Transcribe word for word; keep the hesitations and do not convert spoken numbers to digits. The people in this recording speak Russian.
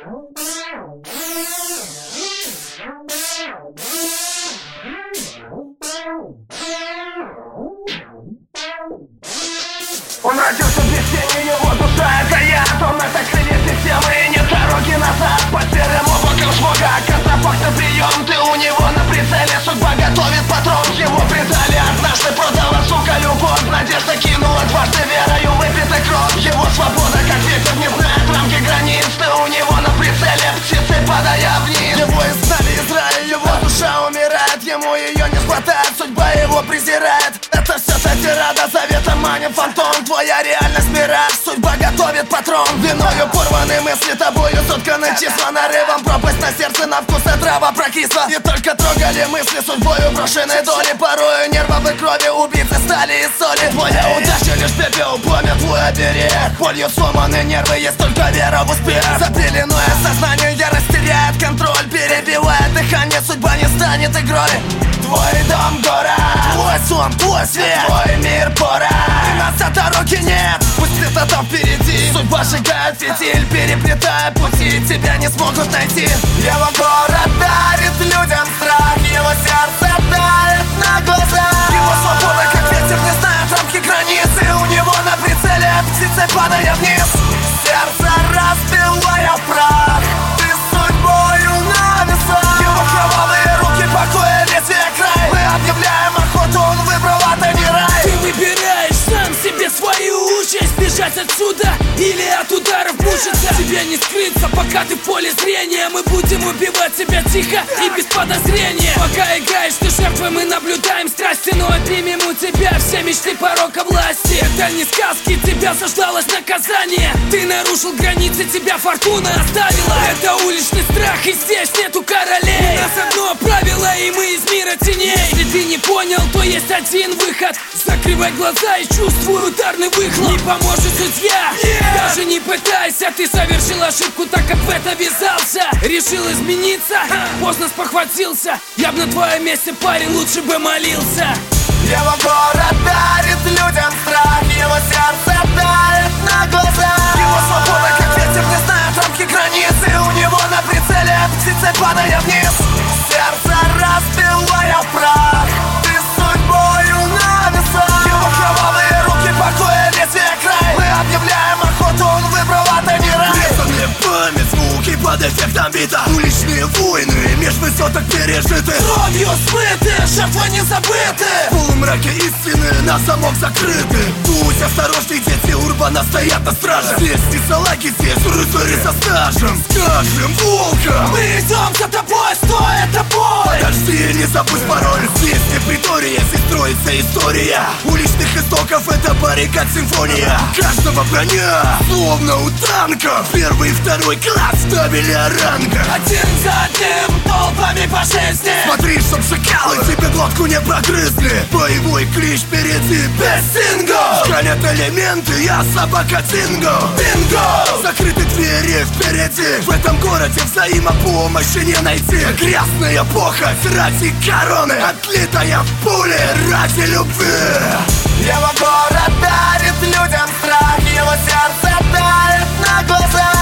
Он родился без тени, его душа это я. Он это крылья системы и нет дороги назад. Под серым облаком шмога контрафактный прием. Ты у него на прицеле, судьба готовит патрон. Его предали, однажды продала, сука, любовь. Надежда кинула, дважды верою выпита кровь. Его свобода, как ветер, не знает рамки границ. Ты у него на прицеле, птицы падая вниз. Его изгнали из рая, его душа умирает. Ему ее не хватает, судьба его презирает. Это все та тирада, завета манит фантом. Твоя реальность мираж, судьба готовит патрон. Виною порваны мысли, тобою сотканы числа. Нарывом пропасть на сердце, на вкус и трава прокисла. И только трогали мысли судьбою брошенной доли. Порою нервовой крови убийцы стали из соли. Твоя удача лишь пепел, пламя твой оберег. Болью сломаны нервы, есть только вера в успех. Запеленное сознание ярость теряет контроль. Перебивает дыхание, судьба не станет игрой. Твой дом город, твой сон, твой свет, твой мир пора. И назад дороги нет, пусть где-то там впереди. Судьба сжигает фитиль, переплетая пути. Тебя не смогут найти. Его город дарит людям страх, его сердце давит на глаза. Его свобода, как ветер, не знает рамки границы. У него на прицеле птицы, падая вниз. Сердце разбивая в прах, ты судьбою на весах. Его кровавые руки покоя лезвия край. Мы объявляем охоту, он выбрал, это не рай. Ты выбираешь сам себе свою участь. Бежать отсюда или от ударов мучиться. Тебе не скрыться, пока ты в поле зрения. Мы будем убивать тебя тихо и без подозрения. Пока играешь ты жертвой, мы наблюдаем страсти. Но отнимем у тебя все мечты порока власти. Это не сказки, тебя заждалось наказание. Ты нарушил границы, тебя фортуна оставила. Это уличный страх, и здесь нету королей. У нас одно правило, и мы из мира теней. Если ты не понял, то есть один выход. Закрывай глаза и чувствуй ударный выхлоп. Не поможет судья, yeah! Даже не пытайся. Ты совершил ошибку, так как в это ввязался. Решил измениться, поздно спохватился. Я б на твоем месте, парень, лучше бы молился. Его город дарит людям страх, его сердце давит на глаза. Его свобода, как ветер, не знает рамки границы. У него на прицеле птицы, падая вниз. Сердце разбивая в прах, ты судьбою на весах. Его кровавые руки покоя лезвия край. Мы объявляем охоту, он выбрал, это не рай. Резанные память, звуки под эффектом бита. Уличные войны, меж высоток пережиты. Кровью смыты, жертвы не забыты. В полумраке истины на замок закрыты. Будь осторожней, дети урбана стоят на страже. Здесь не салаги, здесь рыцари со стажем. Скажем волкам, мы идем за тобой, стой, это бой. Подожди, не забудь пароль. Здесь не притория, здесь строится история. Уличных истоков это баррикад симфония. Каждого броня, словно у танков. Первый и второй класс табеля ранга. Один за одним, толпами по жизни. Смотри, чтоб шакалы тебе глотку не прогрызли. Боевой клич впереди, без синго. Хранят элементы, я собака Динго. Бинго! Закрыты двери впереди. В этом городе взаимопомощи не найти. Грязная похоть ради короны, отлитая в пуле ради любви. Его город дарит людям страх, его сердце давит на глаза.